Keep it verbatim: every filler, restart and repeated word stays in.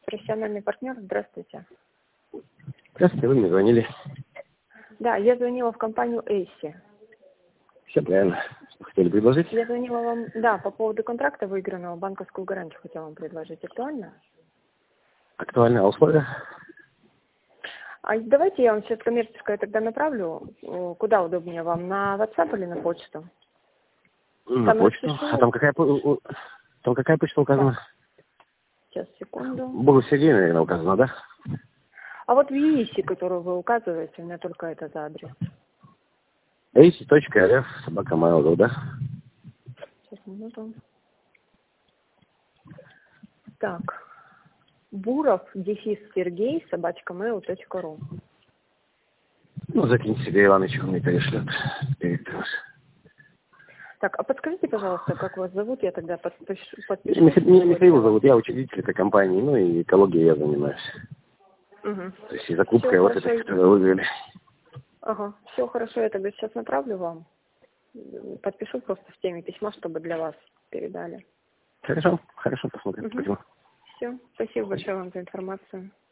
профессиональный партнер. Здравствуйте. Здравствуйте, вы мне звонили. Да, я звонила в компанию Эйси. Все правильно. Что хотели предложить? Я звонила вам, да, по поводу контракта выигранного, банковскую гарантию хотела вам предложить. Актуально? Актуальные условия? А давайте я вам сейчас коммерческое тогда направлю. Куда удобнее вам, на WhatsApp или на почту? На Там почту. распишу. А там какая, по- там какая почта указана? Да. Сейчас, секунду. Богу Сергей, наверное, указано, да? А вот в ЕИСе, которую вы указываете, у меня только это за адрес. эйси.рф, собака mail, да? Сейчас, минуту. Так. Буров, дефис Сергей, собачка mail точка ру. Ну, закиньте Сергею Ивановичу, он мне перешлет. Перед- Так, а подскажите, пожалуйста, как вас зовут, я тогда подпишу. подпишу Меня меня Михаил для вас. зовут, я учредитель этой компании, ну и экологией я занимаюсь. Угу. То есть и закупкой Все вот хорошо. этой, которую вы вывели. Ага, все хорошо, я тогда сейчас направлю вам. Подпишу просто в теме письма, чтобы для вас передали. Хорошо, хорошо, посмотрим. Угу. Все, спасибо большое вам за информацию.